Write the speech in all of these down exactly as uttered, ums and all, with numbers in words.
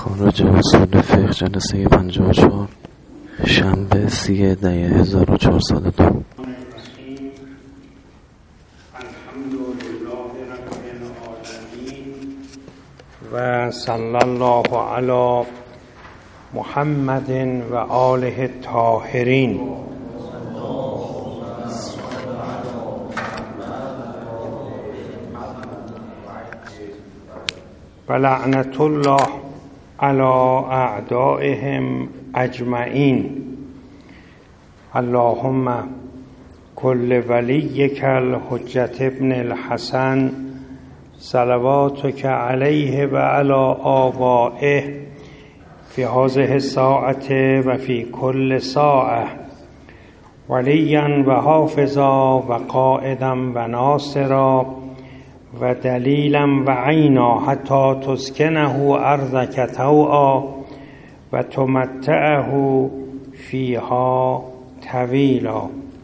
خارج اصول فقه جلسه پنجاه و چهار شنبه سی دی هزار و چهارصد و دو. و صلی الله علی محمد و آله الطاهرین. و لعنت الله علی اعدائهم اجمعین. اللهم کل ولیک الحجة ابن الحسن صلواتک علیه و علی آبائه فی هذه الساعة و فی کل ساعة ولیا و حافظا و قائدا و ناصرا و دلیلا و عینا حتی تسکنه ارضک طوعا و تمتعه فیها طویلا.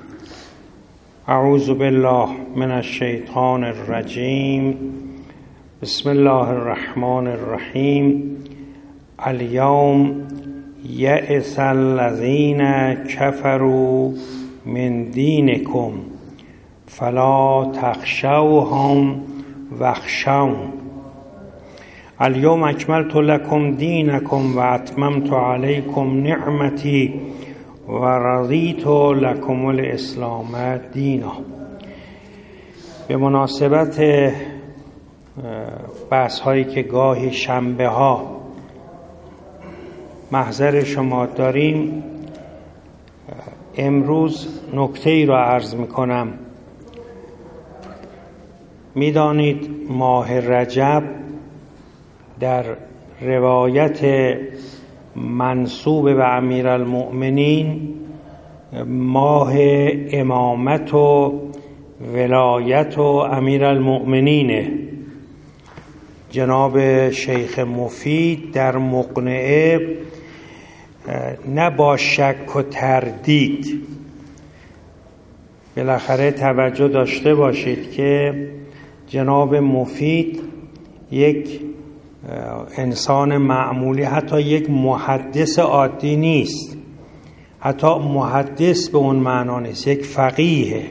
اعوذ بالله من الشیطان الرجیم. بسم الله الرحمن الرحیم. الیوم یئس الذین کفروا من دینکم فلا تخشوهم واخشون. الیوم اکملت لکم دینکم و اتممت علیکم نعمتی و رضیت لکم الاسلام دینا. به مناسبت بحث هایی که گاهی شنبه ها محضر شما داریم، امروز نکته ای را عرض می کنم. می دانید ماه رجب در روایت منسوب به امیرالمؤمنین ماه امامت و ولایت و امیرالمؤمنینه. جناب شیخ مفید در مقنعه نه با شک و تردید، بالاخره توجه داشته باشید که جناب مفید یک انسان معمولی، حتی یک محدث عادی نیست، حتی محدث به اون معنا نیست، یک فقیه.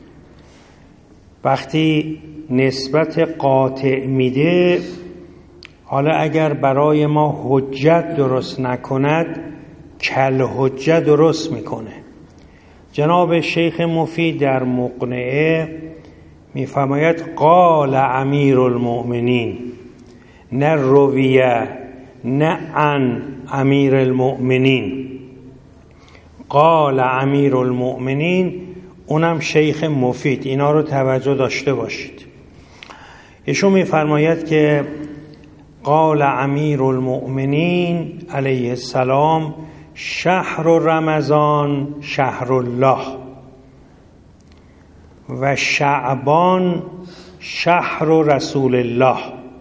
وقتی نسبت قاطع میده، حالا اگر برای ما حجت درست نکند کل حجت درست میکنه. جناب شیخ مفید در مقنعه میفرماید قال امیر المؤمنین، نه رویه نه عن امیر المؤمنین، قال امیر المؤمنین، اونم شیخ مفید. اینا رو توجه داشته باشید. ایشون میفرماید که قال امیر المؤمنین علیه السلام شهر رمضان شهر الله و شعبان شهر رسول الله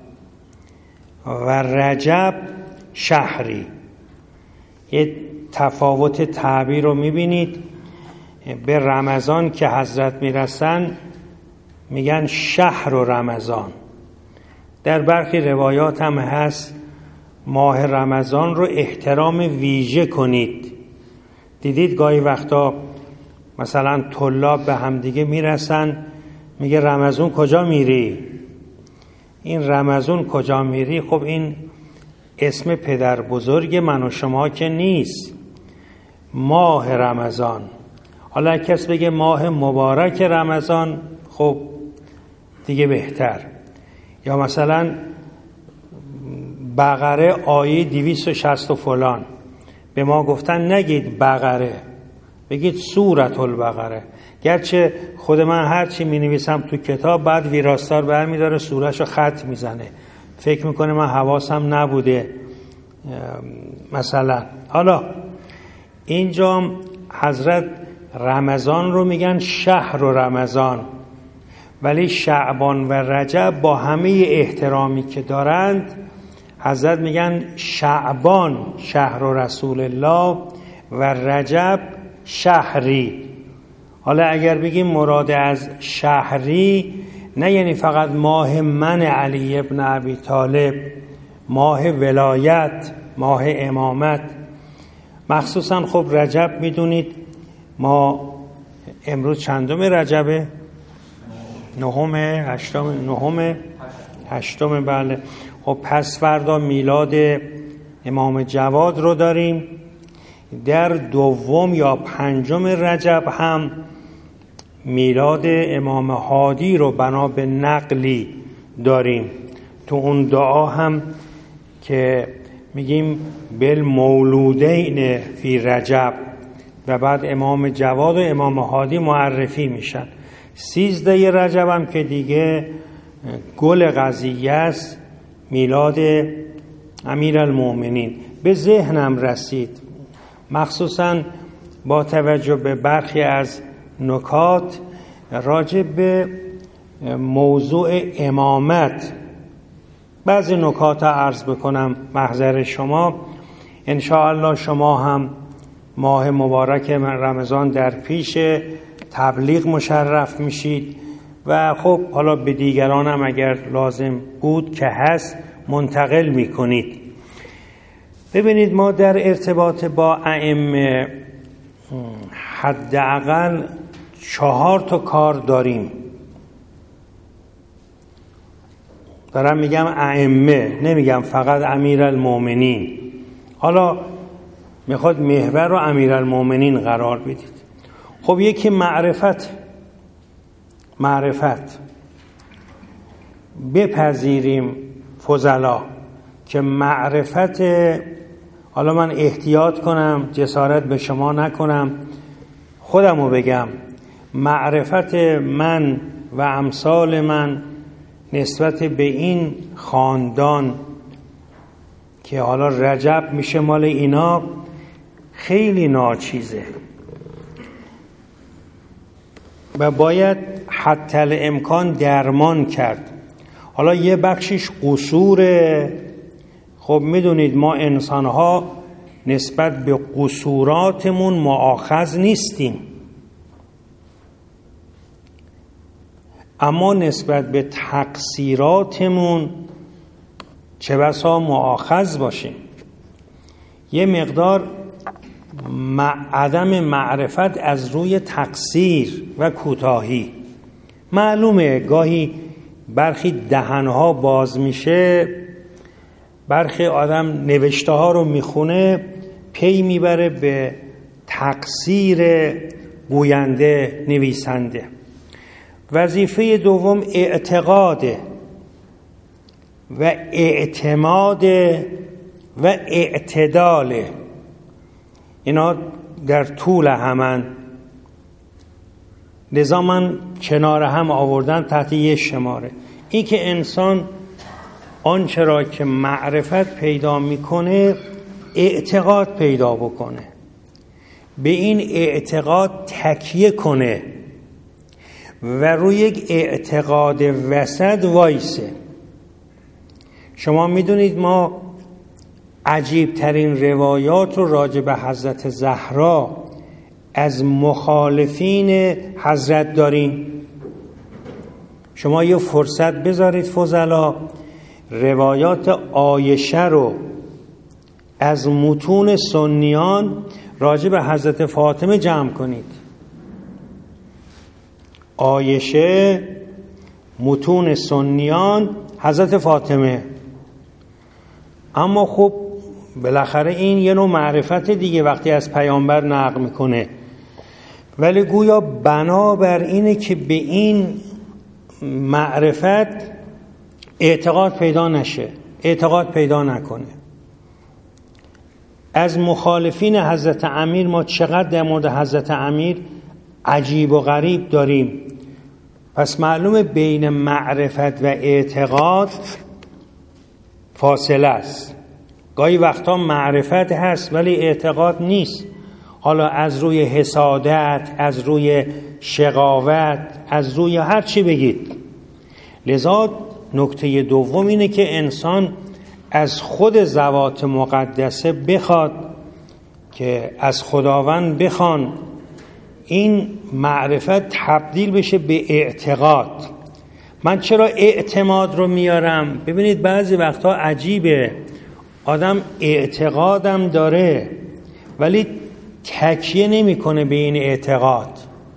و رجب شهری. یه تفاوت تعبیر رو میبینید. به رمضان که حضرت میرسن میگن شهر رمضان. در برخی روایات هم هست ماه رمضان رو احترام ویژه کنید. دیدید گاهی وقتا مثلا طلاب به همدیگه میرسن، میگه رمضان کجا میری؟ این رمضان کجا میری؟ خب این اسم پدر بزرگ من و شما که نیست، ماه رمضان. حالا کس بگه ماه مبارک رمضان، خب دیگه بهتر. یا مثلا بقره آیه دویست و شصت و فلان، به ما گفتن نگید بقره، بگید سورة البقره. گرچه خود من هرچی می نویسم تو کتاب بعد ویراستار برمی داره سورهشو خط میزنه، فکر میکنه من حواسم نبوده مثلا. حالا اینجا حضرت رمضان رو میگن شهر رمضان، ولی شعبان و رجب با همه احترامی که دارند حضرت میگن شعبان شهر رسول الله و رجب شهری. حالا اگر بگیم مراد از شهری نه یعنی فقط ماه من علی ابن ابی طالب، ماه ولایت، ماه امامت. مخصوصا خب رجب میدونید ما امروز چندم رجبه؟ نهم، هشتم، نهم، هشتم. بله. خب پس فردا میلاد امام جواد رو داریم. در دوم یا پنجم رجب هم میلاد امام هادی رو بنا به نقلی داریم. تو اون دعا هم که میگیم بالمولودین فی رجب و بعد امام جواد و امام هادی معرفی میشن. سیزده رجب هم که دیگه گل قضیه است، میلاد امیرالمومنین. به ذهنم رسید مخصوصا با توجه به برخی از نکات راجع به موضوع امامت بعضی نکات عرض بکنم محضر شما. انشاءالله شما هم ماه مبارک رمضان در پیش، تبلیغ مشرف میشید و خب حالا به دیگران هم اگر لازم بود که هست منتقل میکنید. ببینید ما در ارتباط با ائمه حداقل چهار تا کار داریم. دارم میگم ائمه، نمیگم فقط امیرالمومنین. حالا میخواد محور رو امیرالمومنین قرار بدید. خب یکی معرفت معرفت بپذیریم فضلا که معرفت، حالا من احتیاط کنم جسارت به شما نکنم خودمو بگم، معرفت من و امثال من نسبت به این خاندان که حالا رجب میشه مال اینا خیلی ناچیزه و باید حتی الامکان درمان کرد. حالا یه بخشش قصوره. خب میدونید ما انسانها نسبت به قصوراتمون مؤاخذ نیستیم، اما نسبت به تقصیراتمون چه بسا مؤاخذ باشیم. یه مقدار عدم معرفت از روی تقصیر و کوتاهی. معلومه گاهی برخی دهنها باز میشه، برخی آدم نوشته ها رو میخونه پی میبره به تقصیر گوینده نویسنده. وظیفه دوم اعتقاده و اعتماد و اعتداله. اینا در طول همن، لذا من کنار هم آوردن تحت یه شماره. این که انسان آنچه را که معرفت پیدا میکنه اعتقاد پیدا بکنه، به این اعتقاد تکیه کنه و روی یک اعتقاد وسط وایسه. شما میدونید ما عجیب ترین روایات رو راجع به حضرت زهرا از مخالفین حضرت داریم. شما یه فرصت بذارید فضلا روایات عایشه رو از متون سنیان راجع به حضرت فاطمه جمع کنید. عایشه، متون سنیان، حضرت فاطمه. اما خب بالاخره این یه نوع معرفت دیگه وقتی از پیامبر نقل میکنه، ولی گویا بنابر اینه که به این معرفت اعتقاد پیدا نشه، اعتقاد پیدا نکنه. از مخالفین حضرت امیر ما چقدر در مورد حضرت امیر عجیب و غریب داریم. پس معلومه بین معرفت و اعتقاد فاصله است. گاهی وقتا معرفت هست ولی اعتقاد نیست، حالا از روی حسادت، از روی شقاوت، از روی هر چی بگید. لذا نکته دوم اینه که انسان از خود ذوات مقدسه بخواد که از خداوند بخوان این معرفت تبدیل بشه به اعتقاد. من چرا اعتماد رو میارم؟ ببینید بعضی وقتا عجیبه آدم اعتقادم داره ولی تکیه نمیکنه به این اعتقاد.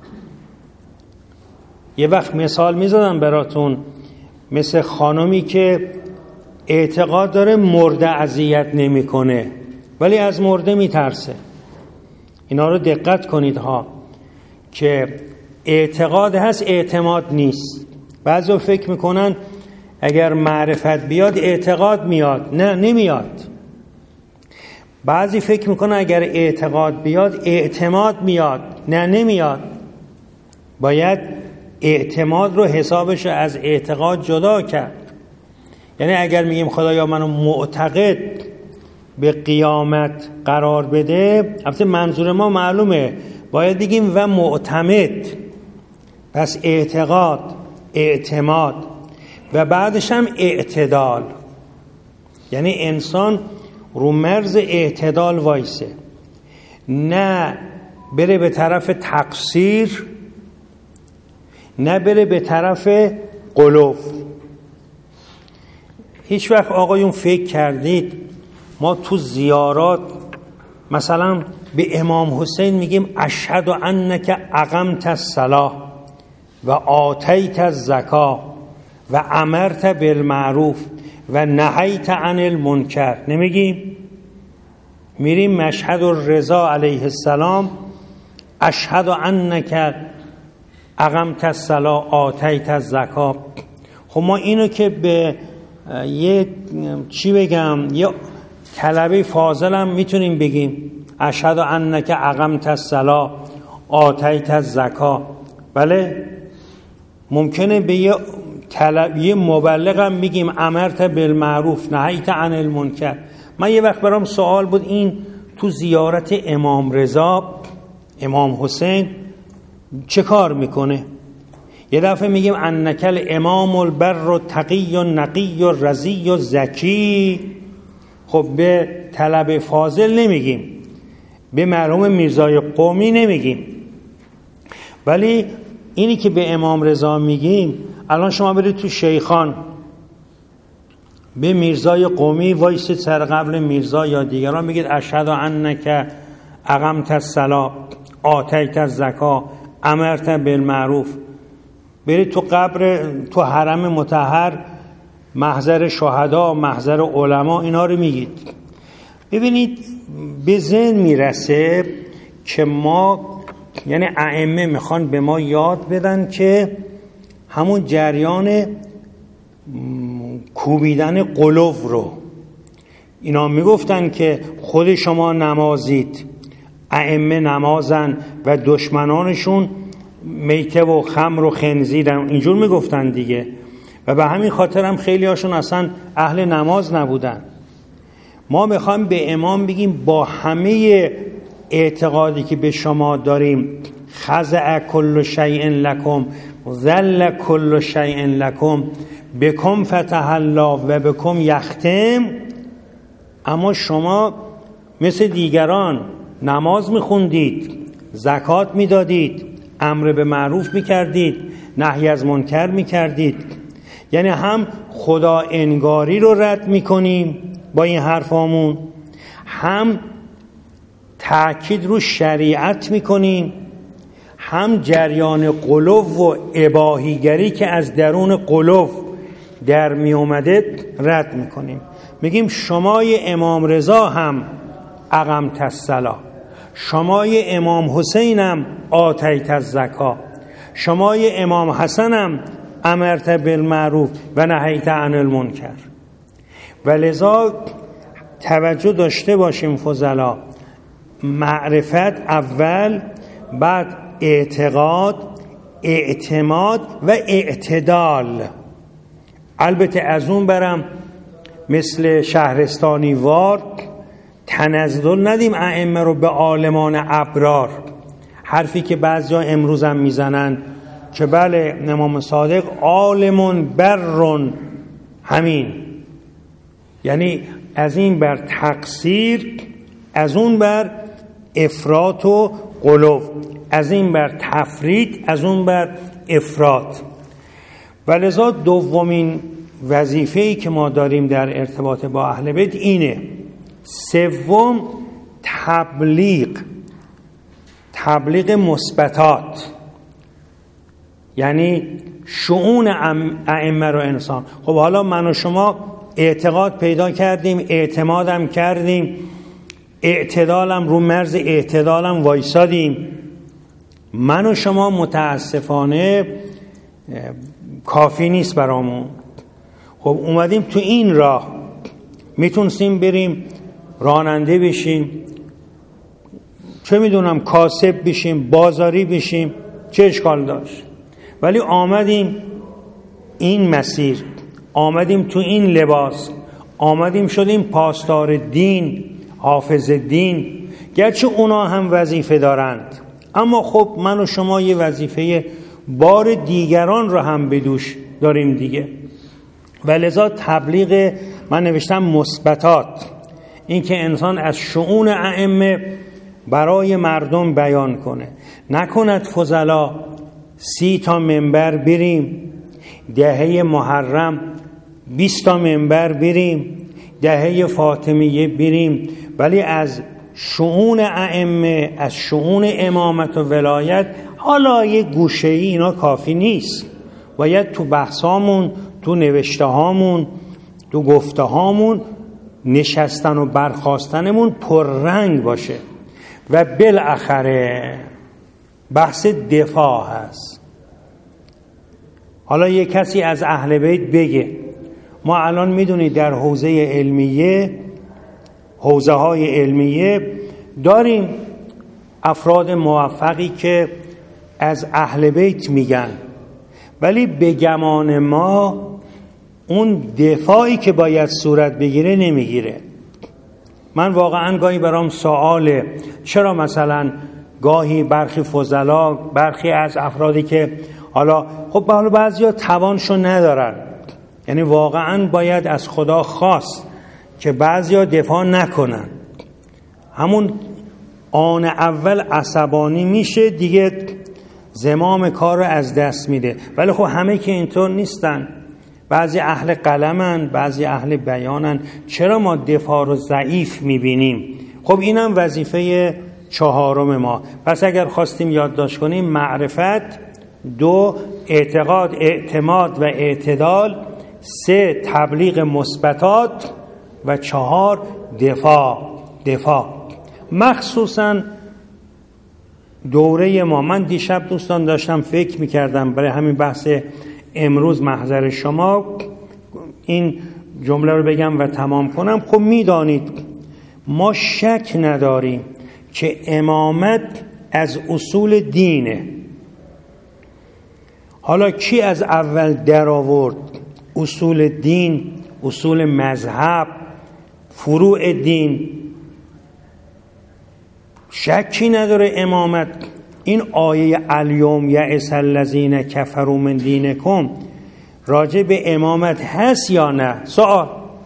یه وقت مثال میزدم براتون، مثل خانمی که اعتقاد داره مرده اذیت نمیکنه ولی از مرده میترسه. اینا رو دقت کنید ها، که اعتقاد هست اعتماد نیست. بعضی فکر میکنن اگر معرفت بیاد اعتقاد میاد. نه، نمیاد. بعضی فکر میکنن اگر اعتقاد بیاد اعتماد میاد. نه، نمیاد. باید اعتماد رو حسابش از اعتقاد جدا کرد. یعنی اگر میگیم خدایا منو معتقد به قیامت قرار بده، البته منظور ما معلومه، باید بگیم و معتمد. پس اعتقاد، اعتماد و بعدش هم اعتدال. یعنی انسان رو مرز اعتدال وایسه، نه بره به طرف تقصیر، نه بره به طرف غلو. هیچ وقت آقایون فکر کردید ما تو زیارات مثلا به امام حسین میگیم اشهد انک اقمت الصلاة و آتیت الزکاة و امرت بالمعروف و نهیت عن المنکر؟ نمیگیم؟ میریم مشهد الرضا علیه السلام اشهد انک اقمت الصلاة آتیت الزکاة. خب ما اینو که به یه چی بگم، یه طلبه فاضلم میتونیم بگیم اشهد انک اقمت الصلاة آتیت الزکاة. بله، ممکنه به یه طلب یه مبلغم میگیم امرت بالمعروف نهیت عن المنکر. من یه وقت برام سوال بود، این تو زیارت امام رضا امام حسین چه کار میکنه؟ یه دفعه میگیم انک الامام البر و تقی و نقی و رضی و زکی. خب به طلب فاضل نمیگیم، به مرحوم میرزای قمی نمیگیم، ولی اینی که به امام رضا میگیم، الان شما برید تو شیخان به میرزای قمی وایسید سر قبل میرزا یا دیگران بگید اشهد انک اقمت الصلاة آتیت الزکاة امرت بالمعروف. برید تو قبر، تو حرم مطهر، محضر شهدا، محضر علما، اینا رو میگید. ببینید به ذهن میرسه که ما، یعنی ائمه میخوان به ما یاد بدن که همون جریان کوبیدن قلوب رو، اینا میگفتن که خود شما نمازید، ائمه نمازن و دشمنانشون میته و خمر و خنزیرن، اینجور میگفتن دیگه. و به همین خاطر هم خیلی هاشون اصلا اهل نماز نبودن. ما میخوایم به امام بگیم با همه اعتقادی که به شما داریم، خضع کل شیء لکم ذل کل شیء لکم بکم فتح الله و بکم یختم، اما شما مثل دیگران نماز میخوندید، زکات میدادید، امر به معروف میکردید، نهی از منکر میکردید. یعنی هم خدا انگاری رو رد میکنیم با این حرفامون، هم تأکید رو شریعت میکنیم، هم جریان قلوب و اباحیگری که از درون قلوب در می اومده رد میکنیم. میگیم شمای امام رضا هم اقمت الصلاة، شمای امام حسین هم آتیت الزکاة، شمای امام حسن هم امرت بالمعروف و نهیت عن المنکر. ولذا توجه داشته باشیم فضلا، معرفت اول، بعد اعتقاد، اعتماد و اعتدال. البته از اون برم مثل شهرستانی وار تنزل ندیم ائمه رو به عالمان ابرار، حرفی که بعضیا امروز هم میزنن که بله امام صادق عالمون برون، همین، یعنی از این بر تقصیر، از اون بر افراط و غلو، از این بر تفرید، از اون بر افراط. ولذا دومین وظیفه‌ای که ما داریم در ارتباط با اهل بیت اینه سوم تبلیغ، تبلیغ مثبتات، یعنی شؤون ائمه رو انسان. خب حالا من و شما اعتقاد پیدا کردیم، اعتمادم کردیم، اعتدالم رو مرز اعتدالم وایسادیم، من و شما متاسفانه کافی نیست برامون. خب اومدیم تو این راه، میتونستیم بریم راننده بشیم، چه میدونم کاسب بشیم، بازاری بشیم، چه اشکال داشت؟ ولی آمدیم این مسیر، آمدیم تو این لباس، آمدیم شدیم پاسدار دین، حافظ دین. گرچه اونا هم وظیفه دارند، اما خب من و شما یه وظیفه بار دیگران رو هم به دوش داریم دیگه. و لذا تبلیغ من نوشتم مثبتات، این که انسان از شؤون ائمه برای مردم بیان کنه، نکند فضلا سی تا منبر بریم، دهه محرم بیست تا منبر بریم، دهه فاطمیه بریم، ولی از شؤون ائمه، از شؤون امامت و ولایت حالا یه گوشه‌ای اینا کافی نیست. باید تو بحثامون، تو نوشته هامون، تو گفته هامون نشستن و برخاستنمون پررنگ باشه. و بالاخره بحث دفاع هست. حالا یه کسی از اهل بیت بگه ما الان میدونید در حوزه علمیه، حوزه های علمیه داریم افراد موفقی که از اهل بیت میگن، ولی به گمان ما اون دفاعی که باید صورت بگیره نمیگیره. من واقعا گاهی برام سواله چرا مثلا گاهی برخی فضلا، برخی از افرادی که حالا خب حالا بعضیا توانشو ندارن، یعنی واقعا باید از خدا خواست که بعضیا دفاع نکنن، همون آن اول عصبانی میشه دیگه، زمام کار رو از دست میده. ولی خب همه که اینطور نیستن، بعضی اهل قلمن، بعضی اهل بیانن. چرا ما دفاع رو ضعیف میبینیم؟ خب اینم وظیفه چهارم ما. پس اگر خواستیم یادداشت کنیم، معرفت، دو اعتقاد، اعتماد و اعتدال، سه تبلیغ مثبتات و چهار دفاع. دفاع مخصوصا دوره ما، من دیشب دوستان داشتم فکر میکردم برای همین بحث امروز محضر شما این جمله رو بگم و تمام کنم. خب میدانید ما شک نداریم که امامت از اصول دینه. حالا کی از اول در آورد اصول دین، اصول مذهب، فروع دین؟ شکی نداره امامت. این آیه الیوم یئس الذین کفروا من دینکم راجع به امامت هست یا نه؟ سوال.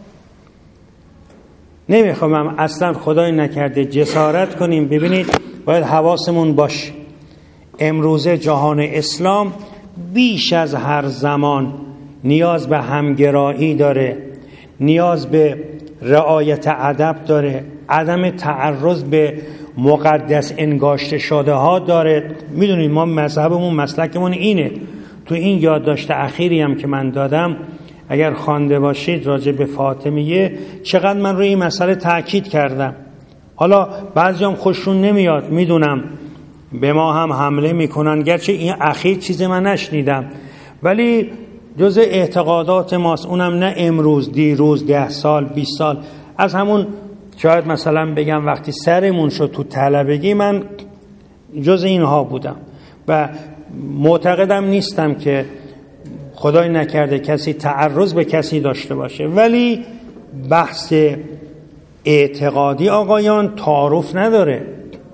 نمیخوام اصلا خدای نکرده جسارت کنیم. ببینید باید حواسمون باشه، امروزه جهان اسلام بیش از هر زمان نیاز به همگرایی داره، نیاز به رعایت ادب داره، عدم تعرض به مقدس انگاشته شده ها داره. میدونید ما مذهبمون، مسلکمون اینه. تو این یادداشت اخیری هم که من دادم اگر خوانده باشید راجع به فاطمیه، چقدر من روی این مسئله تاکید کردم. حالا بعضیام خوششون نمیاد، میدونم به ما هم حمله میکنن، گرچه این اخیر چیز من نشنیدم، ولی جز اعتقادات ماست. اونم نه امروز، دیروز، ده سال، بیست سال. از همون شاید مثلا بگم وقتی سرمون شد تو طلبگی، من جز اینها بودم و معتقدم نیستم که خدای نکرده کسی تعرض به کسی داشته باشه. ولی بحث اعتقادی آقایان تعارف نداره.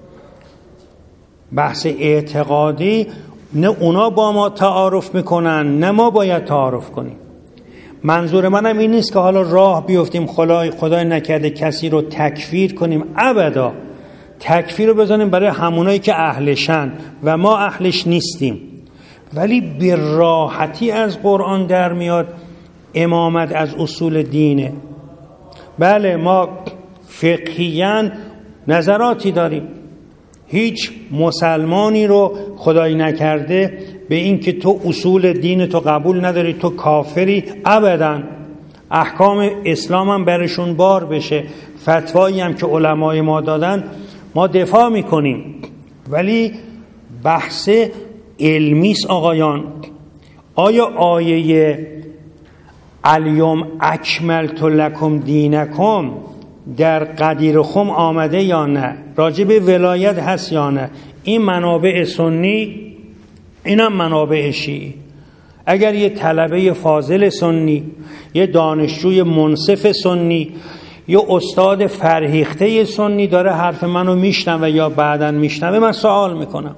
بحث اعتقادی نه اونا با ما تعارف میکنن نه ما باید تعارف کنیم. منظور منم این نیست که حالا راه بیفتیم خدای خدای نکرده کسی رو تکفیر کنیم، ابدا. تکفیر رو بزنیم برای همونایی که اهلشن و ما اهلش نیستیم. ولی به راحتی از قرآن در میاد امامت از اصول دینه. بله ما فقهیاً نظراتی داریم. هیچ مسلمانی رو خدای نکرده به این که تو اصول دین تو قبول نداری تو کافری، ابداً. احکام اسلام هم برشون بار بشه، فتوایی هم که علمای ما دادن ما دفاع میکنیم، ولی بحث علمیست آقایان. آیا آیه الیوم اکملت لکم دینکم در قدیر خم آمده یا نه؟ راجع به ولایت هست یا نه؟ این منابع سنی، اینم منابع شیعی. اگر یه طلبه فاضل سنی، یه دانشجوی منصف سنی، یه استاد فرهیخته سنی داره حرف منو میشنوه یا بعداً میشنوه، من سوال میکنم.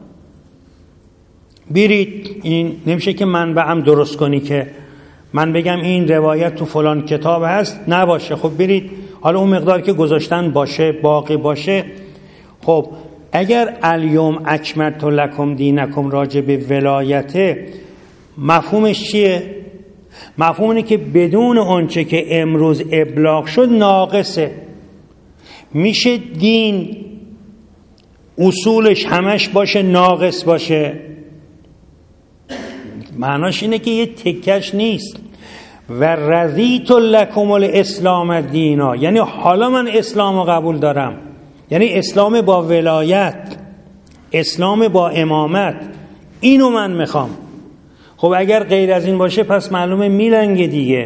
برید، این نمیشه که منبعم درست کنی که من بگم این روایت تو فلان کتاب هست نباشه. خب برید، حالا اون مقدار که گذاشتن باشه، باقی باشه. خب اگر الیوم اکملت لکم دینکم راجع به ولایت، مفهومش چیه؟ مفهوم اینه که بدون آنچه که امروز ابلاغ شد ناقصه. میشه دین اصولش همش باشه ناقص باشه؟ معناش اینه که یه تکش نیست. و رضیت لکم الاسلام دینا، یعنی حالا من اسلام رو قبول دارم، یعنی اسلام با ولایت، اسلام با امامت، اینو من میخوام. خب اگر غیر از این باشه پس معلومه میلنگه دیگه.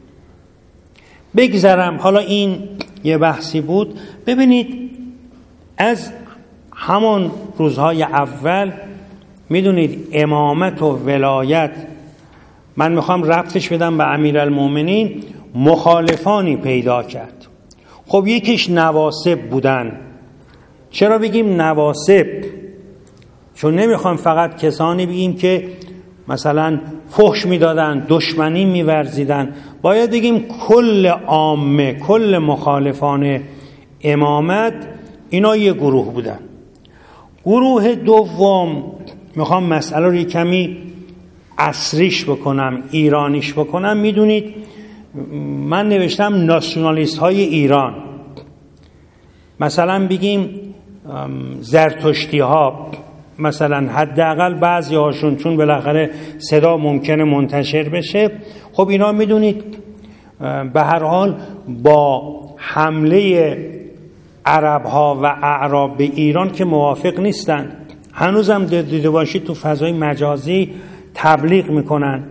بگذرم، حالا این یه بحثی بود. ببینید از همون روزهای اول میدونید امامت و ولایت، من میخوام ربطش بدم به امیرالمومنین، مخالفانی پیدا کرد. خب یکیش نواسب بودن. چرا بگیم نواسب؟ چون نمیخوام فقط کسانی بگیم که مثلا فحش میدادن، دشمنی میورزیدن. باید بگیم کل عامه، کل مخالفان امامت اینا یه گروه بودن. گروه دوم، میخوام مسئله رو کمی عصریش بکنم، ایرانیش بکنم. میدونید من نوشتم ناسیونالیست های ایران، مثلا بگیم زرتشتی ها، مثلا حداقل بعضی هاشون، چون بالاخره صدا ممکنه منتشر بشه. خب اینا میدونید به هر حال با حمله عرب ها و اعراب به ایران که موافق نیستن. هنوزم دیده باشید تو فضای مجازی تبلیغ میکنن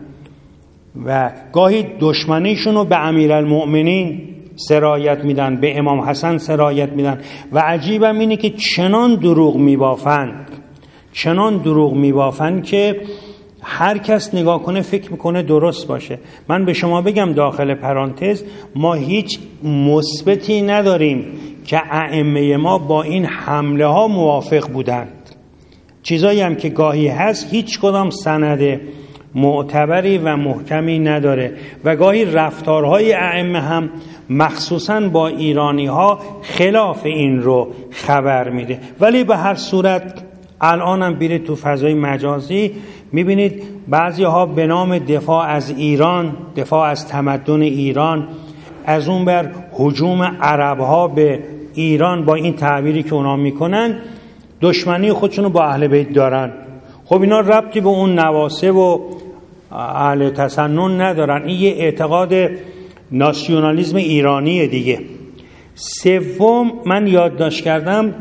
و گاهی دشمنیشون رو به امیرالمؤمنین سرایت میدن، به امام حسن سرایت میدن. و عجیبم اینه که چنان دروغ میبافند، چنان دروغ میبافند که هر کس نگاه کنه فکر میکنه درست باشه. من به شما بگم داخل پرانتز، ما هیچ مثبتی نداریم که ائمه ما با این حمله ها موافق بودند. چیزایی هم که گاهی هست هیچ کدام سند معتبری و محکمی نداره و گاهی رفتارهای ائمه هم مخصوصاً با ایرانی ها خلاف این رو خبر میده. ولی به هر صورت الان هم بیرید تو فضای مجازی میبینید بعضی ها به نام دفاع از ایران، دفاع از تمدن ایران، از اون بر هجوم عرب ها به ایران، با این تعبیری که اونا میکنن دشمنی خودشونو با اهل بیت دارن. خب اینا ربطی به اون نواسب و اهل تسنن ندارن. این یه اعتقاد ناسیونالیسم ایرانی دیگه. سوم، من یادداشت کردم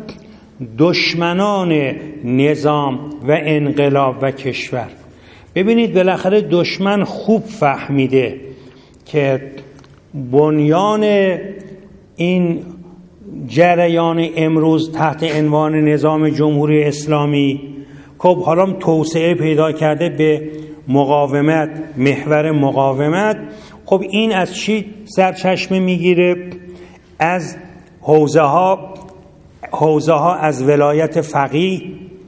دشمنان نظام و انقلاب و کشور. ببینید بالاخره دشمن خوب فهمیده که بنیان این جریان امروز تحت عنوان نظام جمهوری اسلامی خب حالا توسعه پیدا کرده به مقاومت، محور مقاومت. خب این از چی سرچشمه میگیره؟ از حوزه ها حوزه ها از ولایت فقیه،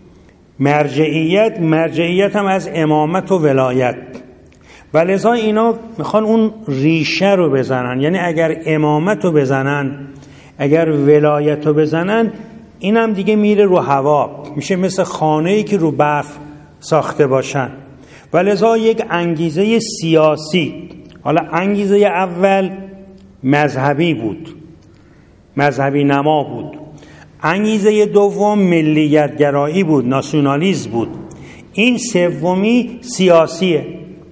مرجعیت، مرجعیت هم از امامت و ولایت. ولذا اینا میخوان اون ریشه رو بزنن. یعنی اگر امامت رو بزنن، اگر ولایت رو بزنن، اینم دیگه میره رو هوا، میشه مثل خانه‌ای که رو برف ساخته باشن. ولذا یک انگیزه سیاسی، حالا انگیزه اول مذهبی بود، مذهبی نما بود. انگیزه دوم ملیت گرایی بود، ناسیونالیسم بود. این سومی سیاسیه.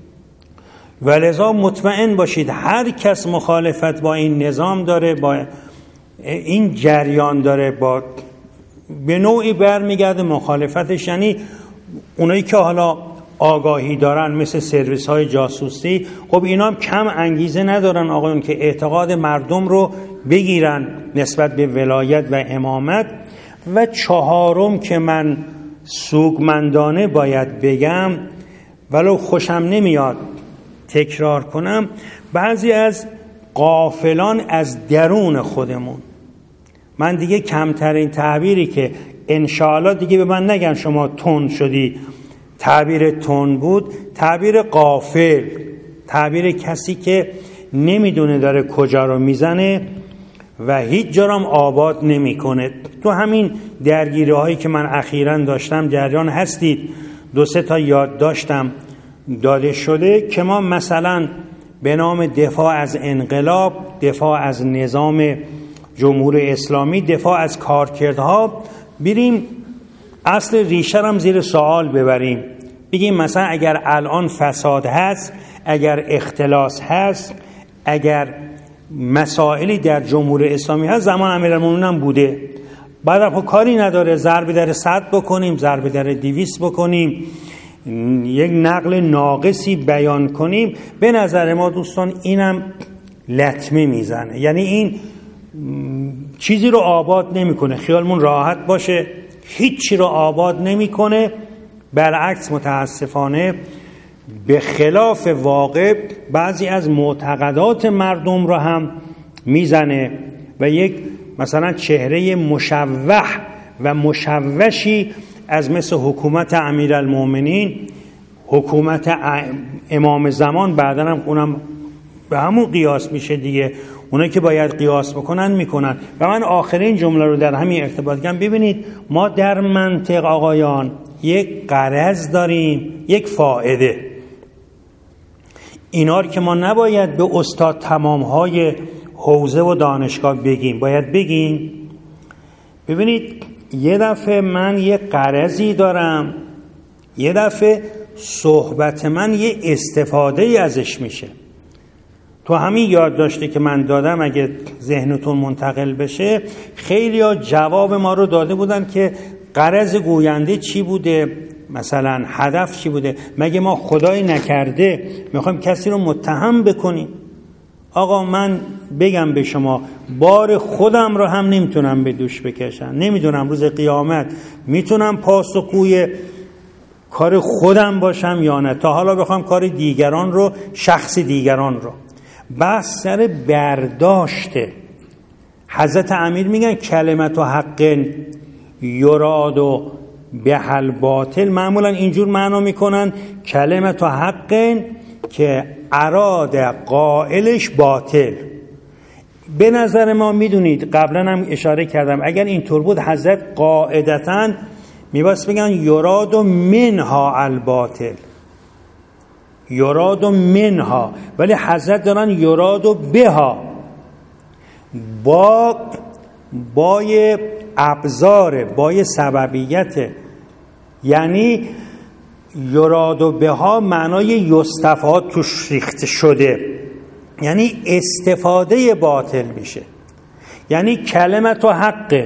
ولذا مطمئن باشید هر کس مخالفت با این نظام داره، با این جریان داره، با به نوعی برمیگرده مخالفتش. یعنی اونایی که حالا آگاهی دارن مثل سرویس های جاسوسی، خب اینا هم کم انگیزه ندارن آقایون که اعتقاد مردم رو بگیرن نسبت به ولایت و امامت. و چهارم که من سوگمندانه باید بگم، ولو خوشم نمیاد تکرار کنم، بعضی از غافلان از درون خودمون، من دیگه کمترین تعبیری که انشاءالله دیگه به من نگن شما تند شدی، تعبیر تند بود، تعبیر غافل، تعبیر کسی که نمیدونه داره کجا رو میزنه و هیچ جا رو هم آباد نمیکنه. تو همین درگیری هایی که من اخیراً داشتم جریان هستید، دو سه تا یاد داشتم داده شده که ما مثلا به نام دفاع از انقلاب، دفاع از نظام جمهوری اسلامی، دفاع از کارکردها بریم اصل ریشه هم زیر سوال ببریم. بگیم مثلا اگر الان فساد هست، اگر اختلاس هست، اگر مسائلی در جمهوری اسلامی هست، زمان امیرالمومنین هم بوده، بعد خب کاری نداره ضرب در صد بکنیم، ضرب در دویست بکنیم، یک نقل ناقصی بیان کنیم. به نظر ما دوستان اینم لطمه میزنه، یعنی این چیزی رو آباد نمیکنه. خیالمون راحت باشه، هیچی رو آباد نمیکنه، برعکس متاسفانه به خلاف واقع بعضی از معتقدات مردم رو هم میزنه و یک مثلا چهره مشوه و مشوشی از مثل حکومت امیرالمومنین، حکومت امام زمان، بعدن هم اونم به همون قیاس میشه دیگه، اونایی که باید قیاس بکنن میکنن. و من آخرین جمله رو در همین ارتباط کنم، ببینید ما در منطق آقایان یک غرض داریم، یک فائده. اینا رو که ما نباید به استاد تمام‌های حوزه و دانشگاه بگیم، باید بگیم ببینید یه دفعه من یه غرضی دارم، یه دفعه صحبت من یه استفاده ای ازش میشه. تو همین یادداشتی که من دادم اگه ذهنتون منتقل بشه، خیلی ها جواب ما رو داده بودن که غرض گوینده چی بوده، مثلا هدف چی بوده. مگه ما خدایی نکرده میخوایم کسی رو متهم بکنیم؟ آقا من بگم به شما، بار خودم رو هم نمیتونم به دوش بکشم، نمیدونم روز قیامت میتونم پاسخگوی کار خودم باشم یا نه. تا حالا بخوام کار دیگران رو، شخص دیگران رو. بس سر برداشته. حضرت امیر میگن کلمت و حق یراد و بحل باطل، معمولا اینجور معنا میکنن کلمت و حق که اراد قائلش باطل. به نظر ما میدونید قبلا هم اشاره کردم، اگر اینطور بود حضرت قاعدتاً میباید بگن یراد و منها الباطل، یراد و منها، ولی حضرت دارن یراد و بها، با بای ابزار، بای سببیت، یعنی یراد و بها معنای یستفاد توش ریخته شده، یعنی استفاده باطل میشه. یعنی کلمت و حق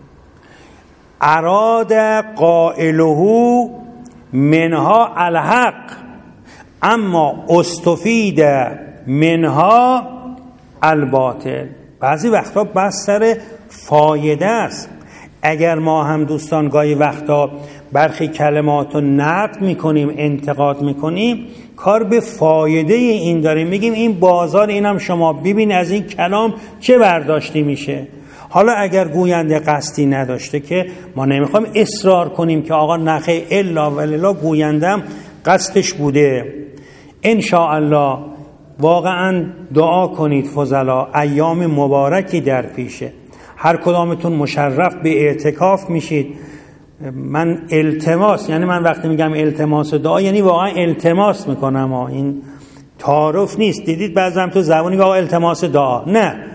اراد قائله منها الحق اما استفید منها الباطل. بعضی وقتا بس سر فایده است. اگر ما هم دوستان گاهی وقتا برخی کلمات رو نقد میکنیم، انتقاد میکنیم، کار به فایده این داریم، میگیم این بازار، اینم شما ببین از این کلام چه برداشتی میشه. حالا اگر گوینده قصدی نداشته که ما نمیخوایم اصرار کنیم که آقا نخه الا وللا گویندم قصدش بوده. ان شاء الله واقعا دعا کنید فضلا، ایام مبارکی در پیشه، هر کدامتون مشرف به اعتکاف میشید. من التماس، یعنی من وقتی میگم التماس دعا یعنی واقعا التماس میکنم ها. این تعارف نیست. دیدید بعضی هم تو زبانی آقا التماس دعا، نه،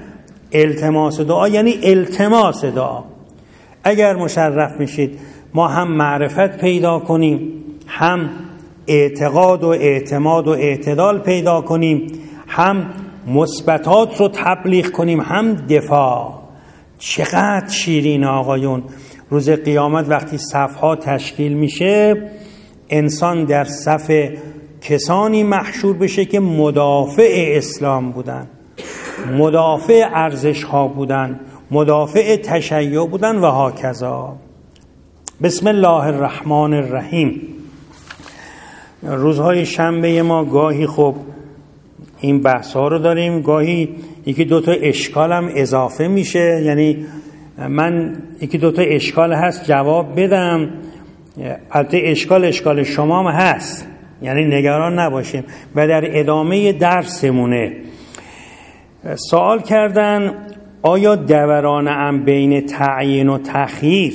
التماس دعا یعنی التماس دعا. اگر مشرف میشید ما هم معرفت پیدا کنیم، هم اعتقاد و اعتماد و اعتدال پیدا کنیم، هم مثبتات رو تبلیغ کنیم، هم دفاع. چقدر شیرین آقایون. روز قیامت وقتی صفها تشکیل میشه، انسان در صف کسانی محشور بشه که مدافع اسلام بودن، مدافع ارزش ها بودن، مدافع تشیع بودن و هاکذا. بسم الله الرحمن الرحیم. روزهای شنبه ما گاهی خب این بحث ها رو داریم، گاهی یکی دوتا اشکال هم اضافه میشه، یعنی من یکی دوتا اشکال هست جواب بدم. البته اشکال اشکال شما هم هست، یعنی نگران نباشیم. و در ادامه درسمونه سوال کردن آیا دوران ام بین تعیین و تأخیر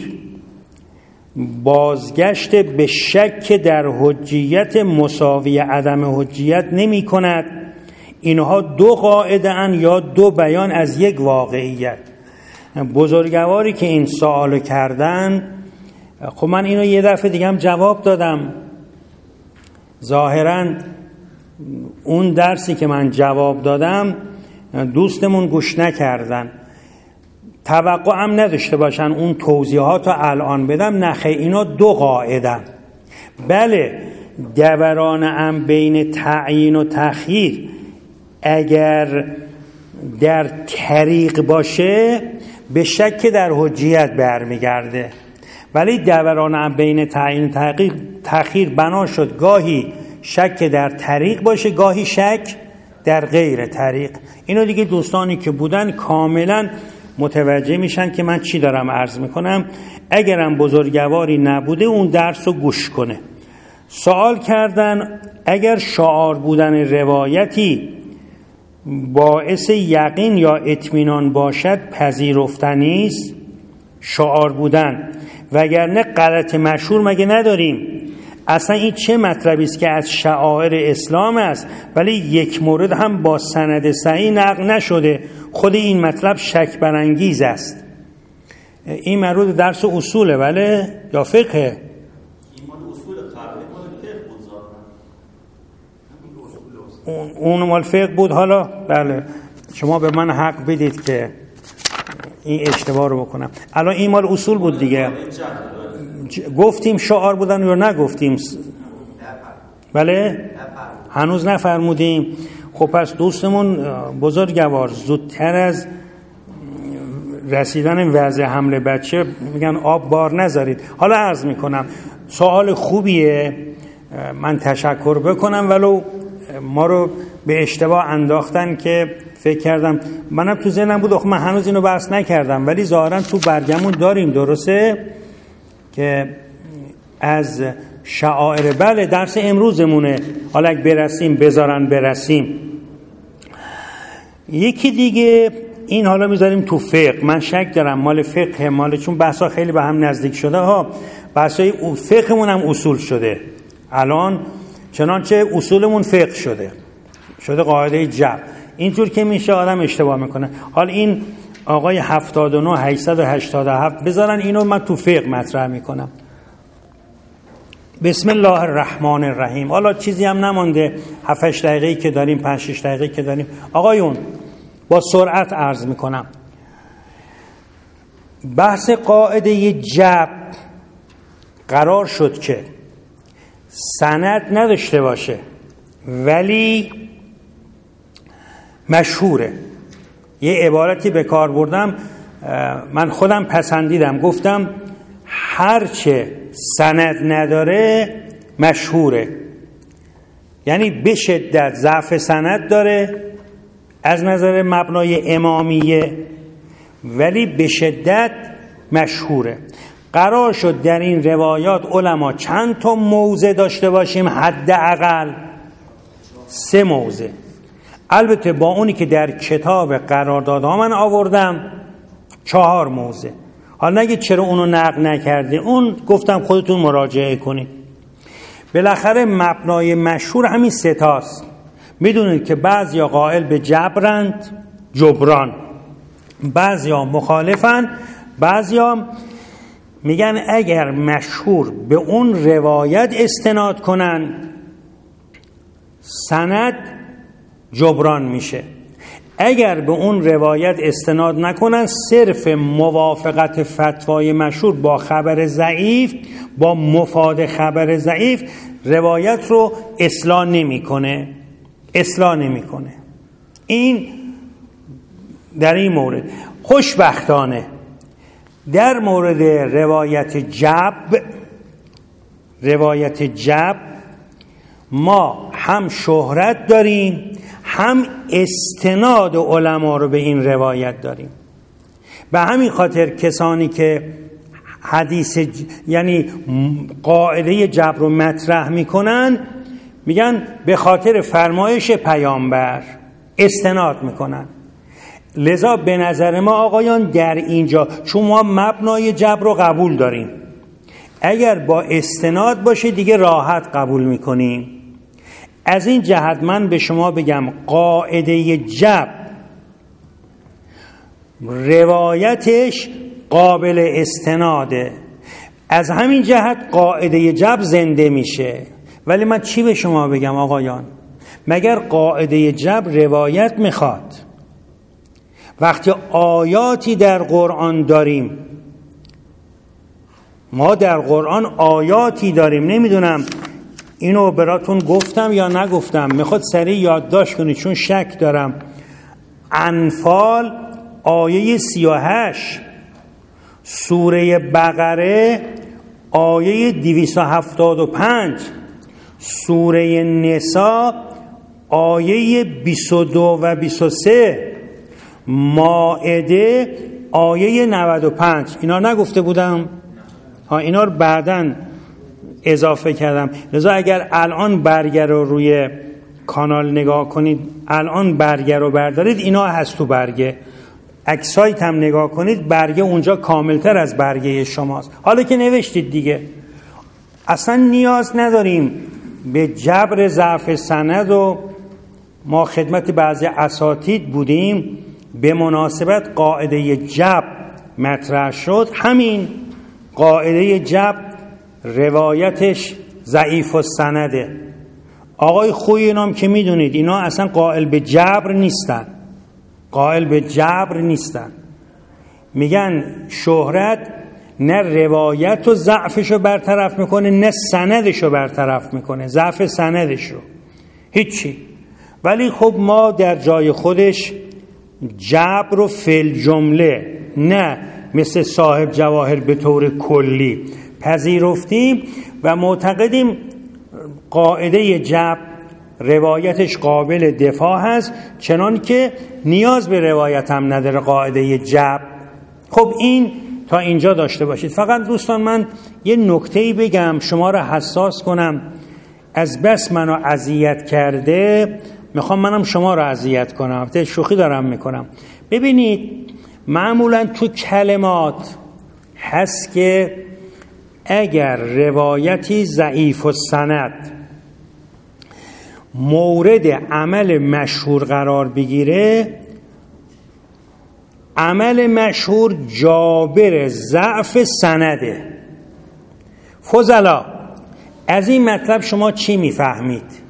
بازگشت به شک در حجیت مساوی عدم حجیت نمی کند؟ اینها دو قاعده ان یا دو بیان از یک واقعیت. بزرگواری که این سوالو کردن، خب من اینو یه دفعه دیگه هم جواب دادم. ظاهراً اون درسی که من جواب دادم دوستمون گوش نکردن، توقع هم نداشته باشن اون توضیحات رو الان بدم. نخه اینا دو قاعده. بله، دوران ام بین تعیین و تأخیر اگر در طریق باشه به شک در حجیت برمیگرده، ولی دوران ام بین تعیین و تأخیر بنا شد گاهی شک در طریق باشه، گاهی شک در غیر طریق. اینو دیگه دوستانی که بودن کاملا متوجه میشن که من چی دارم عرض میکنم. اگرم بزرگواری نبوده اون درس رو گوش کنه. سوال کردن اگر شعار بودن روایتی باعث یقین یا اطمینان باشد پذیرفتنی است؟ شعار بودن، وگرنه غلط مشهور مگه نداریم؟ اصلا این چه مطلبی است که از شعائر اسلام است ولی یک مورد هم با سند صحیح نقل نشده؟ خود این مطلب شک برانگیز است. این مربوط درس اصوله بله یا فقه؟ این مال اصول قبلی مال فقه بود. اون مال فقه بود. حالا بله شما به من حق بدید که این اشتباه رو بکنم. الان این مال اصول بود دیگه. گفتیم شعار بودن یا نگفتیم؟ بله هنوز نفرمودیم. خب پس دوستمون بزرگوار زودتر از رسیدن وضع حمل بچه میگن آب بار نذارید. حالا عرض میکنم سوال خوبیه، من تشکر بکنم، ولو ما رو به اشتباه انداختن که فکر کردم منم تو ذهنم بود آخه من هنوز اینو بحث نکردم، ولی ظاهرا تو برگمون داریم. درسته که از شعائر بله درس امروزمونه، حالا اگه برسیم بذارن برسیم. یکی دیگه این حالا میذاریم تو فقه. من شک دارم مال فقه، مال چون بحثا خیلی به هم نزدیک شده ها، بحثای فقهمون هم اصول شده الان، چنانچه اصولمون فقه شده شده قاعده جبر. اینطور که میشه آدم اشتباه میکنه. حالا این آقای هفتاد و نه هشتصد و هشتاد و هفت بذارن اینو من تو فقه مطرح میکنم. بسم الله الرحمن الرحیم. حالا چیزی هم نمانده، هفت هشت دقیقه‌ای که داریم، پنج شش دقیقه‌ای که داریم. آقایون با سرعت عرض میکنم. بحث قاعده جبر قرار شد که سند نداشته باشه ولی مشهوره. یه عبارتی به کار بردم من خودم پسندیدم، گفتم هرچه سند نداره مشهوره، یعنی به شدت ضعف سند داره از نظر مبنای امامیه ولی به شدت مشهوره. قرار شد در این روایات علما چند تا موضع داشته باشیم؟ حداقل سه موضع. البته با اونی که در کتاب قراردادها من آوردم چهار موضع. حالا نگید چرا اونو نقل نکرده، اون گفتم خودتون مراجعه کنید. بالاخره مبنای مشهور همین سه تاست. میدونید که بعضیا قائل به جبرند، جبران، بعضیا مخالفن، بعضیا میگن اگر مشهور به اون روایت استناد کنن سند جبران میشه، اگر به اون روایت استناد نکنن صرف موافقت فتوای مشهور با خبر ضعیف، با مفاد خبر ضعیف روایت رو اصلاح نمیکنه اصلاح نمیکنه. این در این مورد. خوشبختانه در مورد روایت جب روایت جب ما هم شهرت داریم هم استناد علما رو به این روایت داریم. به همین خاطر کسانی که حدیث ج... یعنی قاعده جبر رو مطرح میکنن میگن به خاطر فرمایش پیامبر استناد میکنن. لذا به نظر ما آقایان در اینجا چون ما مبنای جبر رو قبول داریم، اگر با استناد باشه دیگه راحت قبول میکنیم. از این جهت من به شما بگم قاعده جبر روایتش قابل استناده، از همین جهت قاعده جبر زنده میشه. ولی من چی به شما بگم آقایان؟ مگر قاعده جبر روایت میخواد؟ وقتی آیاتی در قرآن داریم، ما در قرآن آیاتی داریم، نمیدونم اینو براتون گفتم یا نگفتم، میخواد سریع یادداشت کنید چون شک دارم. انفال آیه سی و هشت، سوره بقره آیه دویست و هفتاد و پنج، سوره نساء آیه بیست و دو و بیست و سه، مائده آیه نود و پنج. اینا نگفته بودم؟ ها اینا رو بعداً اضافه کردم. لذا اگر الان برگه رو روی کانال نگاه کنید، الان برگه رو بردارید، اینا هست تو برگه. اکسایت هم نگاه کنید، برگه اونجا کاملتر از برگه شماست. حالا که نوشتید دیگه اصلا نیاز نداریم به جبر ضعف سند. و ما خدمت بعضی اساتید بودیم به مناسبت قاعده جبر مطرح شد. همین قاعده جبر روایتش ضعیف السنده. آقای خوی اینام که میدونید اینا اصلا قائل به جبر نیستن، قائل به جبر نیستن. میگن شهرت نه روایت و ضعفشو برطرف میکنه نه سندشو برطرف میکنه، ضعف سندشو هیچی. ولی خب ما در جای خودش جبر و فل جمله نه مثل صاحب جواهر به طور کلی پذیرفتیم و معتقدیم قاعده جبر روایتش قابل دفاع هست، چنان که نیاز به روایت هم نداره قاعده جبر. خب این تا اینجا داشته باشید. فقط دوستان من یه نکته‌ای بگم شما را حساس کنم، از بس منو اذیت کرده میخوام منم شما را اذیت کنم، البته شوخی دارم میکنم. ببینید معمولا تو کلمات هست که اگر روایتی ضعیف السند مورد عمل مشهور قرار بگیره، عمل مشهور جابر ضعف سنده. فضلا از این مطلب شما چی میفهمید؟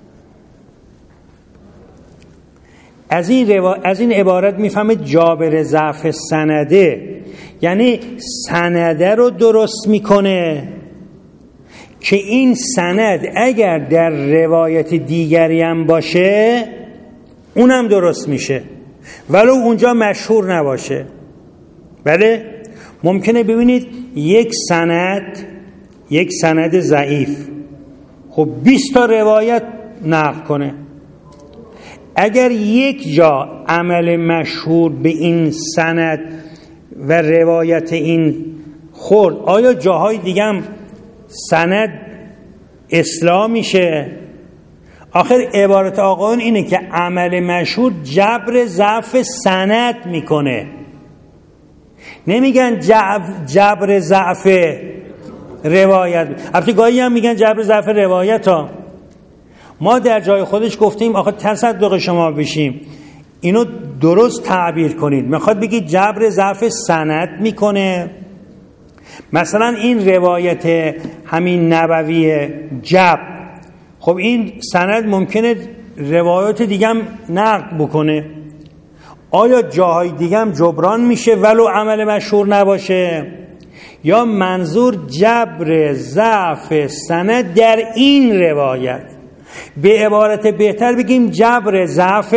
از این, روا... از این عبارت میفهمید جابر ضعف سنده یعنی سنده رو درست میکنه که این سند اگر در روایت دیگری هم باشه اونم درست میشه ولو اونجا مشهور نباشه. بله ممکنه ببینید یک سند یک سند ضعیف خب بیست تا روایت نقل کنه، اگر یک جا عمل مشهور به این سند و روایت این خورد، آیا جاهای دیگه هم سند اصلاح میشه؟ آخر عبارت آقایون اینه که عمل مشهور جبر ضعف سند میکنه، نمیگن جبر ضعف روایت. البته گاهی هم میگن جبر ضعف روایت ها. ما در جای خودش گفتیم آخه تصدق شما بشیم اینو درست تعبیر کنید. میخواد بگید جبر ضعف سند میکنه. مثلا این روایت همین نبوی جبر، خب این سند ممکنه روایات دیگه هم نقد بکنه. آیا جاهای دیگه هم جبران میشه ولو عمل مشهور نباشه؟ یا منظور جبر ضعف سند در این روایت؟ به عبارت بهتر بگیم جبر ضعف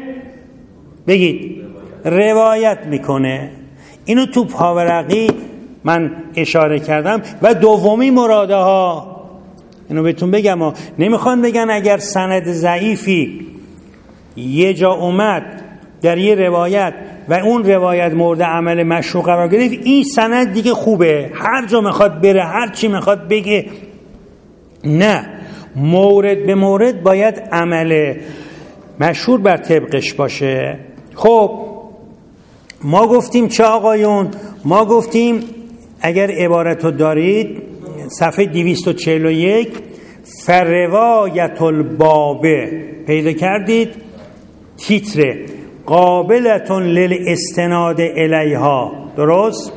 بگید روایت میکنه. اینو تو پاورقی من اشاره کردم. و دومی مراده ها، اینو بهتون بگم ها. نمیخوان بگن اگر سند ضعیفی یه جا اومد در یه روایت و اون روایت مورد عمل مشروع قرار گرفت، این سند دیگه خوبه، هر جا میخواد بره، هر چی میخواد بگه. نه، مورد به مورد باید عمل مشهور بر طبقش باشه. خب ما گفتیم چه آقایون؟ ما گفتیم اگر عبارتو دارید صفحه دویست و چهل و یک فروایت البابه پیدا کردید، تیتر قابلتون للاستناد الیها، درست؟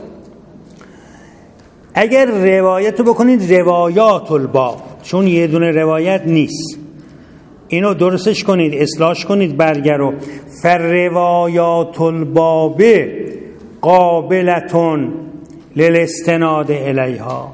اگر روایتو بکنید روایات الباب، چون یه دونه روایت نیست، اینو درستش کنید، اصلاحش کنید برگرو. فروایات الباب قابلتون للاستناد الیها.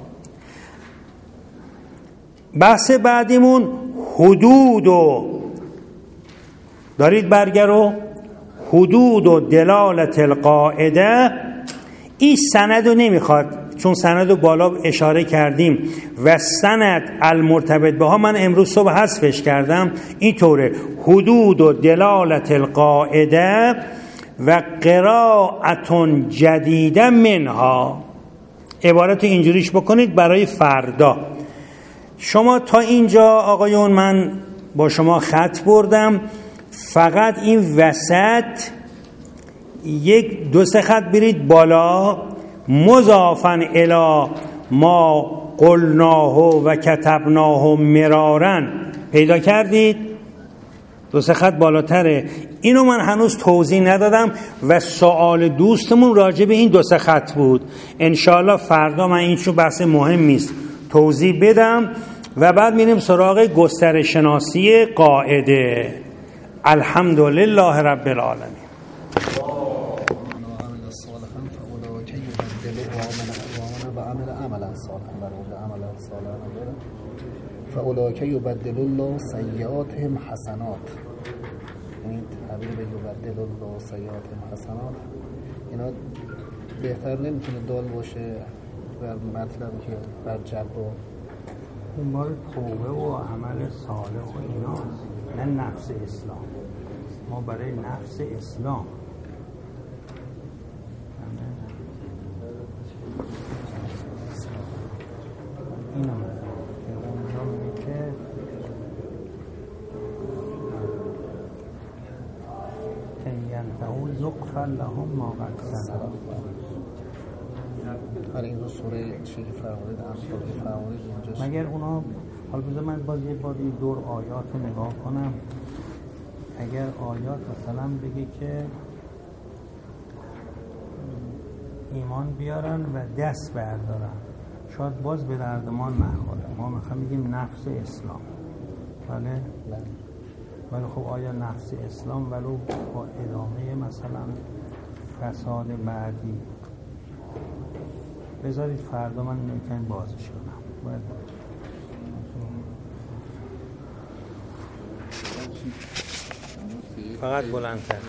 بحث بعدیمون حدود و دارید برگرو، حدود و دلالت القاعده. این سند رو نمیخواد، چون سند رو بالا اشاره کردیم و سند المرتبط بها من امروز صبح حذفش کردم. اینطوره حدود و دلالت القاعده و قرائتون جدیده منها. عبارت اینجوریش بکنید برای فردا. شما تا اینجا آقایون من با شما خط بردم، فقط این وسط یک دو سه خط برید بالا. مضافن الی ما قلناه و کتبناه مرارن پیدا کردید؟ دو سه خط بالاتره. اینو من هنوز توضیح ندادم و سوال دوستمون راجع به این دو سه خط بود. انشاءالله فردا من این چون بحث مهمی است توضیح بدم و بعد میریم سراغ گسترش شناسی قاعده. الحمدلله رب العالمین. فاولئک یبدل الله سیئاتهم حسنات. این تعبیر به یبدل الله سیئاتهم حسنات اینا بهتر نمیتونه دال باشه بر مطلبی که بر جبر اون مال توبه و عمل صالح و ایناست، نه نفس اسلام. ما برای نفس اسلام اینو یغفر لهم ما قد سلف. برای این رو سوره چی فرمودید؟ امثال فرمودید اینجاست. مگر اونا، حالا بذار من باز یه بار این دور آیات رو نگاه کنم. اگر آیات مثلا بگه که ایمان بیارن و دست بردارن، شاید باز به دردمان نخوره. ما میخوام بگیم نفس اسلام، بله؟ ولی خب آیا نفس اسلام ولو با ادامه مثلا فساد بعدی؟ بذارید فردا من نمیتونم بازش کنم. باید فقط بلندتر.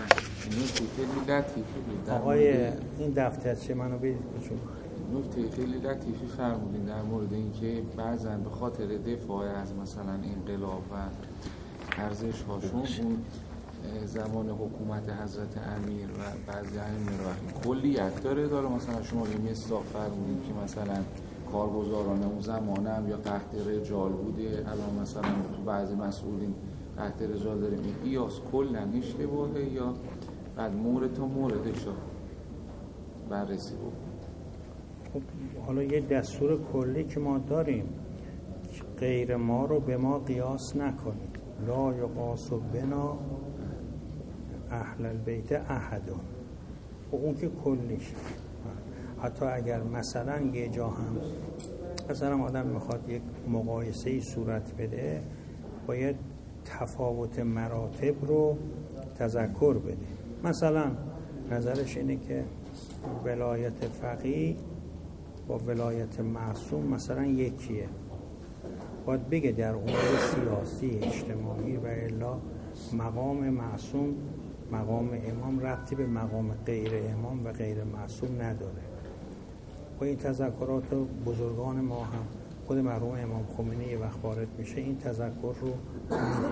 آقای این دفترچه منو بدید بچون. نکته خیلی لطیفی فرمودین در مورد اینکه بعضا به خاطر دفاع از مثلا انقلاب و ارزش هاشون اون زمان حکومت حضرت امیر و بعضی ائمه کلیت داره داره مثلا شما یه مصداق فرمودین که مثلا کارگزاران اون زمانه هم یا تحت رجال بوده، الان مثلا تو بعضی مسئولین تحت رجال داریم. این قیاس کلا اشتباهه یا بعد مورد تا موردش رو بررسی بکنیم؟ خب حالا یه دستور کلی که ما داریم، غیر ما رو به ما قیاس نکنید. لا یقاس بنا اهل البیت احدون و اون که کلیش. حتی اگر مثلا یه جا هم مثلا آدم میخواد یک مقایسه‌ای صورت بده، باید تفاوت مراتب رو تذکر بده. مثلا نظرش اینه که ولایت فقیه با ولایت معصوم مثلا یکیه، باید بگه در امور سیاسی اجتماعی و الا مقام معصوم مقام امام ربطی به مقام غیر امام و غیر معصوم نداره. با این تذکرات بزرگان ما هم، خود مرحوم امام خمینی یه وقت وارد میشه این تذکر رو میده.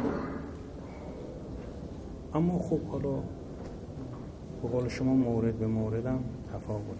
اما خوب حالا به قول شما مورد به موردم تفاوت.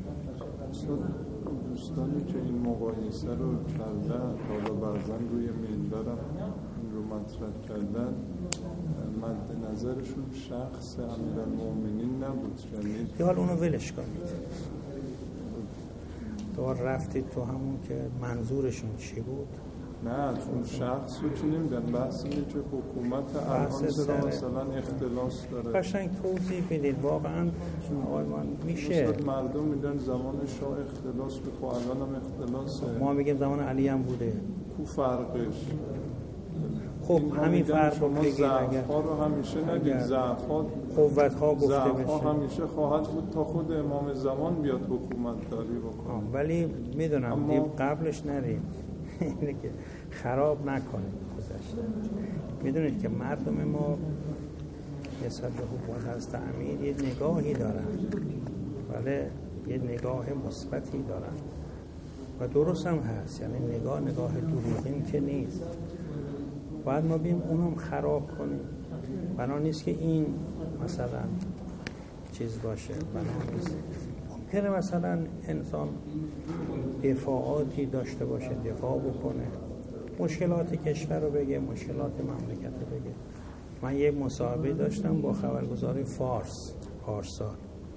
دوستانی که این مقایسه رو کردن، حالا بعضا روی منبرم این رو مطرح کردن، مد نظرشون شخص امیرالمومنین نبود. یعنی یه حال اونو ولش کنید، دوباره رفتید تو همون که منظورشون چی بود. نه چون شخص رو که نمیدن، بحث اینه که حکومت الان چرا مثلا اختلاس داره. قشنگ توضیح بدید واقعا آقای من میشه. مردم میدن زمان شاه اختلاس به خب الان هم اختلاسه. ما میگیم زمان علی هم بوده. کو فرقش؟ خب همین فرق رو بگید. ضعف‌ها رو همیشه نگید، ضعف‌ها قوت‌ها گفته ضعف‌ها بشه. همیشه خواهد بود تا خود امام زمان بیاد حکومت داری بکنه. ولی میدونم اما... دیم قبلش نریم اینه که خراب نکنیم گذشته. میدونید که مردم ما نسبت به حکومت از تعمیر یه نگاهی دارن، ولی یه نگاه مثبتی دارن و درست هم هست. یعنی نگاه نگاه دروغین که نیست. باید ما بیم اونم خراب کنیم. بنا نیست که این مثلا چیز باشه، بنا نیست. ممکنه مثلا انسان دفاعاتی داشته باشه، دفاع بکنه، مشکلات کشور رو بگه، مشکلات مملکت رو بگه. من یه مصاحبه داشتم با خبرگزاری فارس پارسال.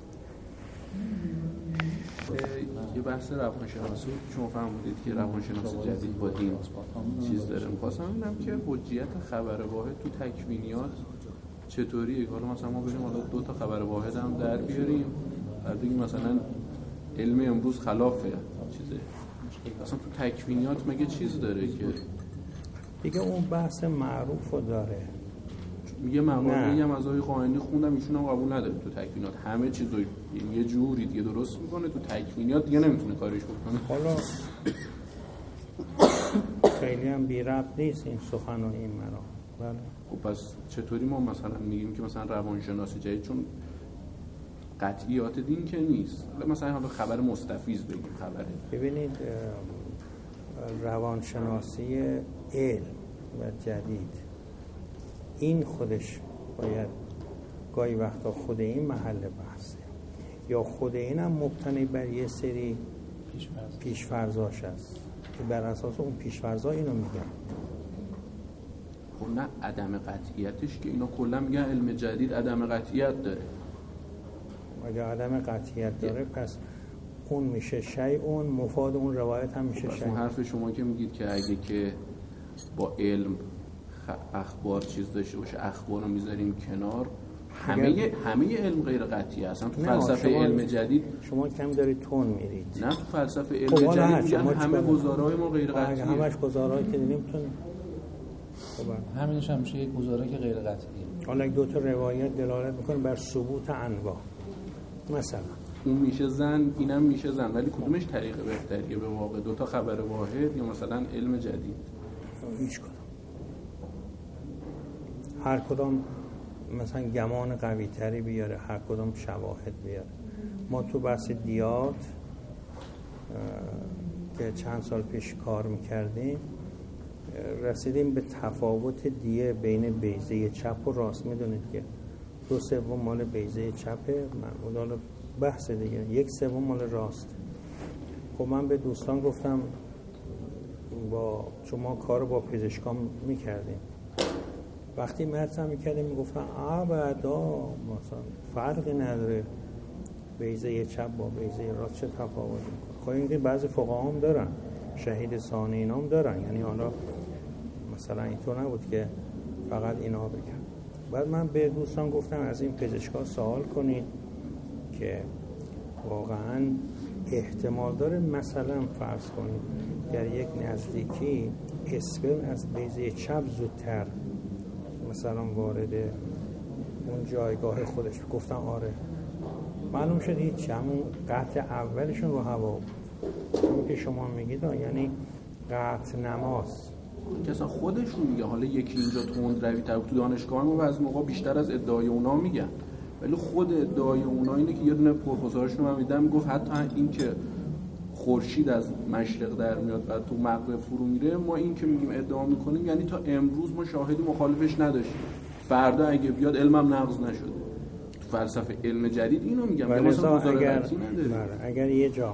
یه بحث روانشناسی شما فهمیدید که روانشناسی جدید با دین چیز داره. می‌خواستم ببینم که حجیت خبر واحد تو تکوینیات چطوریه؟ حالا مثلا ما بریم حالا دو تا خبر واحد هم در بیاریم، بعد بگیم مثلا علم امروز خلافه چیزه. اصلا تو تکوینیات مگه چیز داره که دیگه اون بحث معروفو داره. میگه مقاله هم از آقای خائنی خوندم، ایشون هم قبول نداره تو تکوینات همه چیزو یه جوری دیگه درست میکنه، تو تکوینات دیگه نمیتونه کاریش بکنه. حالا خیلی هم بی ربط نیست این سخن و این مرا. بله. خب پس چطوری ما مثلا میگیم که مثلا روانشناسی جدید، چون قطعیات دین که نیست، مثلا حالا خبر مستفیض بگیم خبره. ببینید روانشناسی علم و جدید این خودش باید گاهی وقتا خود این محل بحثه، یا خود این هم مبتنی بر یه سری پیشفرضاش است که بر اساس اون پیشفرضا اینو میگن. خب نه عدم قطعیتش که اینا کلا میگن علم جدید عدم قطعیت داره. اگه عدم قطعیت داره پس اون میشه شیء، مفاد اون روایت هم میشه شیء. اون حرف شما که میگید که اگه که با علم اخبار چیز داشته باشه، اخبار رو میذاریم کنار، همه همه علم غیر قطعی هستن. تو فلسفه علم جدید شما کم دارید تون میرید. نه تو فلسفه علم جدید میگن همه گزارهای ما غیر قطعیه. همش گزارهایی که نمیتونه. خب همینش هم میشه یک گزاره که غیر قطعیه. حالا دو تا روایت دلالت میکنه بر ثبوت انواع، مثلا اون میشه زن، اینم میشه زن، ولی کدومش طریق بهتریه به واقع؟ دو تا خبر واحد یا مثلا علم جدید؟ هیچ کدوم. هر کدام مثلا گمان قوی تری بیاره، هر کدام شواهد بیاره. ما تو بحث دیات که چند سال پیش کار میکردیم رسیدیم به تفاوت دیه بین بیضه چپ و راست. میدونید که دو سوم مال بیضه چپه، من حالا بحث دیگه، یک سوم مال راست. خب من به دوستان گفتم با شما کار با پزشکان میکردیم، وقتی مرسم میکردیم میگفتن ابدا مثلا فرقی نداره بیضه چپ با بیضه راست چه تفاوتی میکنه. خب اینکه بعضی فقها هم دارن، شهید ثانی اینا هم دارن، یعنی حالا مثلا اینطور نبود که فقط اینا بگن. بعد من به دوستان گفتم از این پزشکا سوال کنید که واقعا احتمال داره مثلا فرض کنید در یک نزدیکی اسپرم از بیضه چپ زودتر مثلا وارد اون جایگاه خودش. گفتم آره. معلوم شد هیچ، همون قطع اولشون رو هوا بود. همون که شما میگید یعنی قطع نماست که اصلا خودشون میگه. حالا یکی اینجا تند روی تر تو دانشگاه ما از موقع بیشتر از ادعای اونا میگن، ولی خود ادعای اونا اینه که یه دونه پروفسورشون من میدم میگفت حتی این که خورشید از مشرق در میاد و تو مغرب فرو میره، ما این که میگیم ادعا میکنیم یعنی تا امروز ما شاهدی مخالفش نداشتیم، فردا اگه بیاد علمم نقض نشده. تو فلسفه علم جدید اینو میگم که مثلا اگر اگر یه جا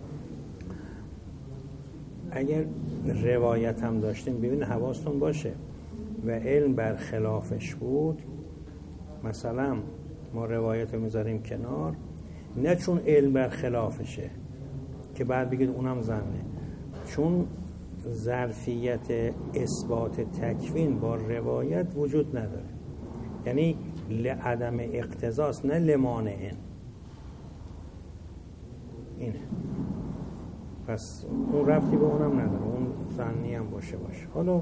اگر روایت هم داشتیم، ببین حواستون باشه و علم بر خلافش بود، مثلا ما روایت رو میذاریم کنار، نه چون علم بر خلافشه که بعد بگید اونم زنه، چون ظرفیت اثبات تکوین با روایت وجود نداره، یعنی لعدم اقتضاست نه لمانعه. اینه. پس اون ربطی به اونم نداره، اون ظنی هم باشه باشه. حالا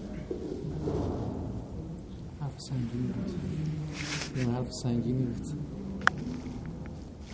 حرف سنگینی بود، حرف سنگینی بود.